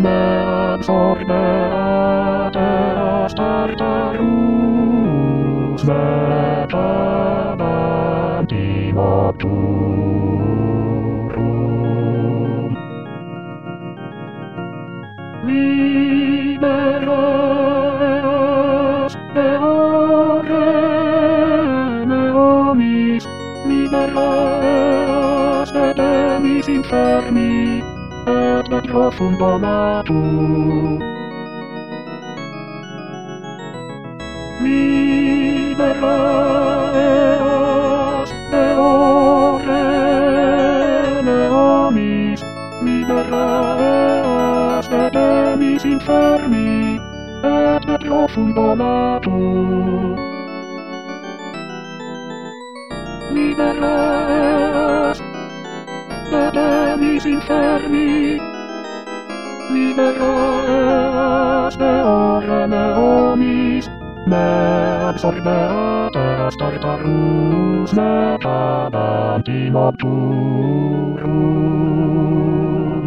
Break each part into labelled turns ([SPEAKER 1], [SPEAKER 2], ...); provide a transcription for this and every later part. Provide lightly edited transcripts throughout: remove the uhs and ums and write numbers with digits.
[SPEAKER 1] me absorbe as tartarus me cavanti nocturum. Liberas deore me omis, liberas de temis infermi, et de profundo natum. Liberas deore me omis, liberas de temis infermi, et de profundo natum. Liberas de temis infermi, liberas deore me omis, me absorbe as tartarus me cavanti nocturum.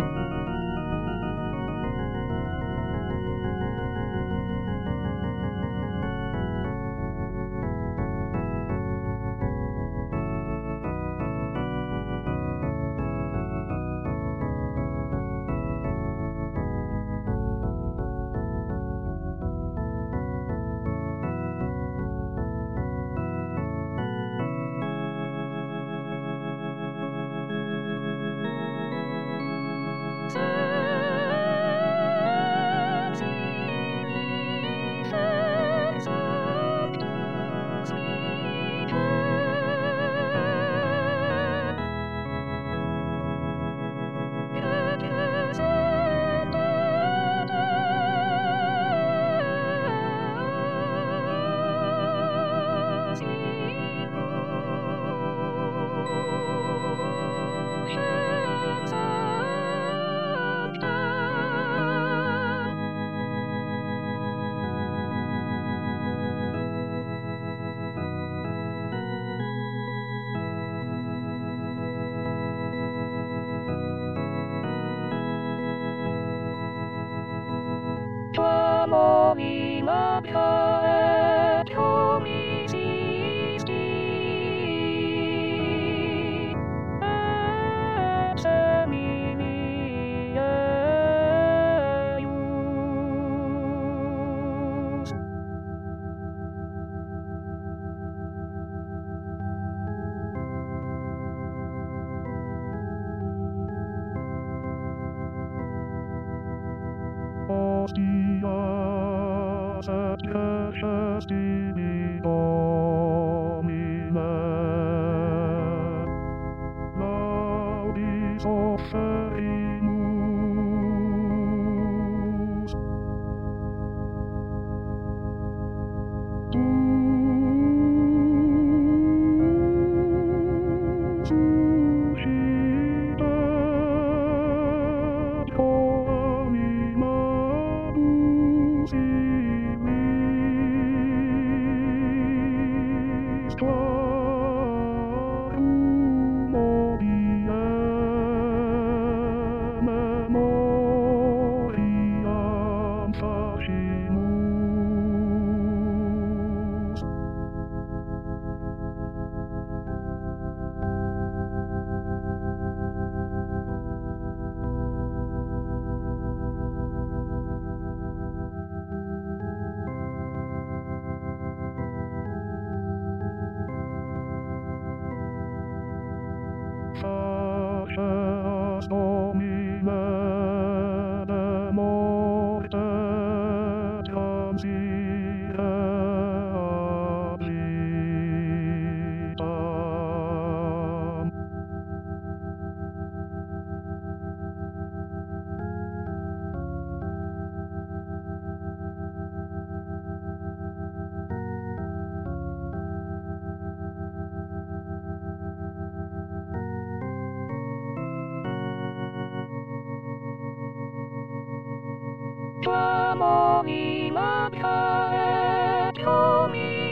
[SPEAKER 1] Amoni labia et homis isti, et semini eius. Hostias et gerges tibi Domine, laudis offerimus. Tu suscitet coram imis clarum odiem memoriam facimus. Faceas Domine de morte transire ad vitam. Amoni labia et homis